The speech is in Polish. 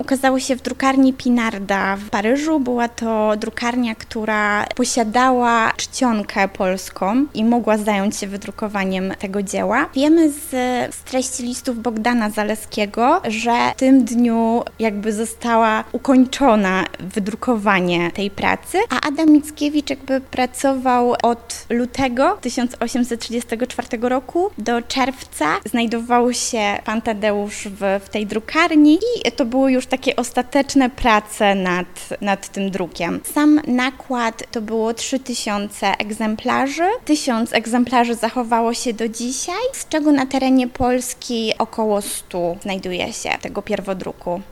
ukazało się w drukarni Pinarda w Paryżu. Była to drukarnia, która posiadała czcionkę polską i mogła zająć się wydrukowaniem tego dzieła. Wiemy z treści listów Bogdana Zaleskiego, że w tym dniu jakby została ukończona wydrukowanie tej pracy, a Adam Mickiewicz jakby pracował od lutego 1834 roku do czerwca. Znajdował się pan Tadeusz w tej drukarni i to były już takie ostateczne prace nad tym drukiem. Sam nakład to było 3000 egzemplarzy. 1000 egzemplarzy zachowało się do dzisiaj, z czego na terenie Polski około 100 znajduje się tego pierwodruku.